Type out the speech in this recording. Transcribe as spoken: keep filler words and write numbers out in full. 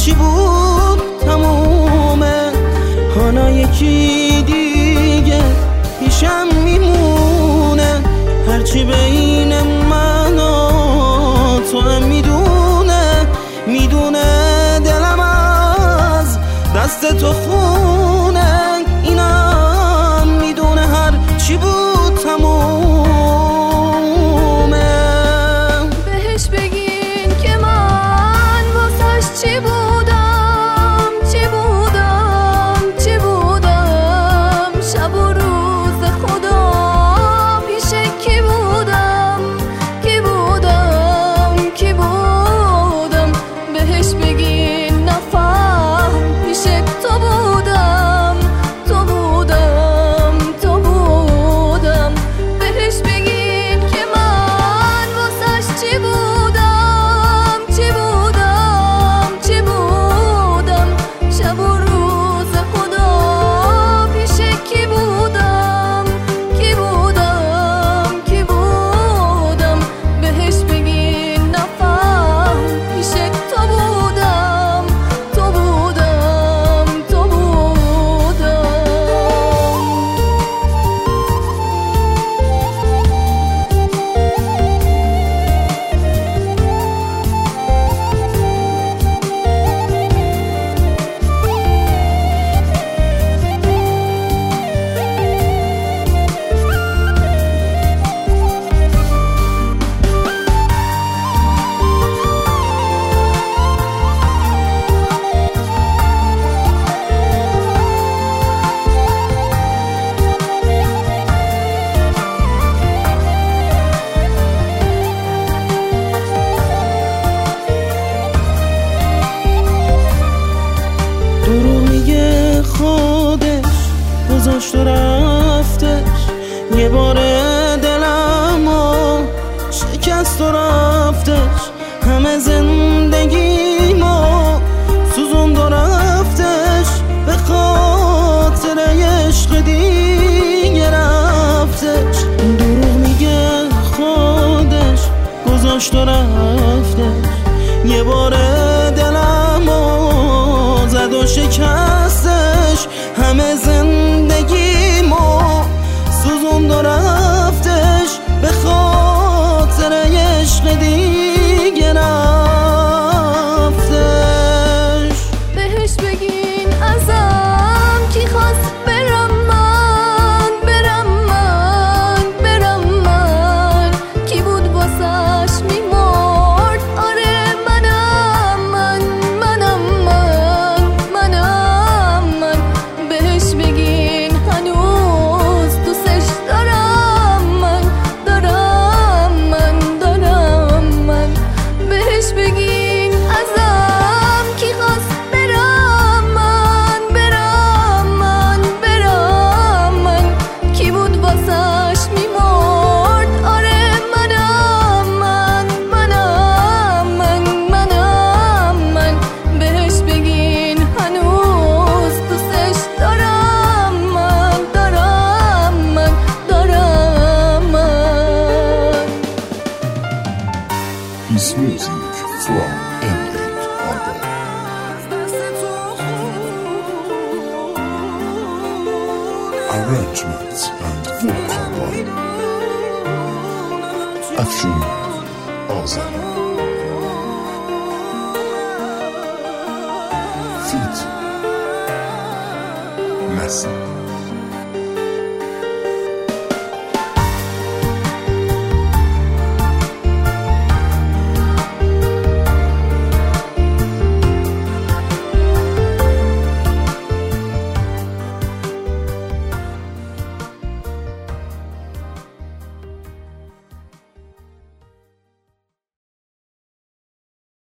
چی بود تمومه، حالا یکی دیگه پیشم میمونه. هرچی بین من و تو هم میدونه، میدونه دلم از دست تو خونه. اینم میدونه هر چی بود تمومه. بهش بگین که من واسش چی بودم، چی بودم، چی بودم. شب و روز خدا پیش کی بودم، کی بودم، کی بودم. بهش بگین نفهم پیش تو بودم، تو بودم، تو بودم. بهش بگین که من واسش چی بودم، چی بودم، چی بودم. شب و روز خدا پیش کی بودم، کی بودم، کی بودم. بهش بگین نفهم پیش تو بودم، تو بودم، تو بودم. دروغ میگه خودش گذاشت و رفتش، یه بار دلمو شکست و رفتش. همه زندگیمو سوزوند و رفتش، به خاطر عشق دیگه رفتش. دروغ میگه خودش گذاشت و رفتش، یه بار دلمو زد و شکستش. همه زندگیمو سوزوند و رفتش، به خاطر عشق دیگه رفتش. بهش بگین ازم کی خواست برم من، برم من، برم من. کی بود واسش میمرد، آره منم من، منم من، منم من. بهش بگین هنوز دوستش دارم من، دارم من، دارم من. بهش بگین ازم کی خواست برم من، برم من، برم من. کی بود واسش میمرد، آره منم من، منم من، منم من. بهش بگین هنوز دوستش دارم من، دارم من، دارم من. His music from Emerald Harbor. Arrangements and vocal by Afshin Azali. Feat Messi.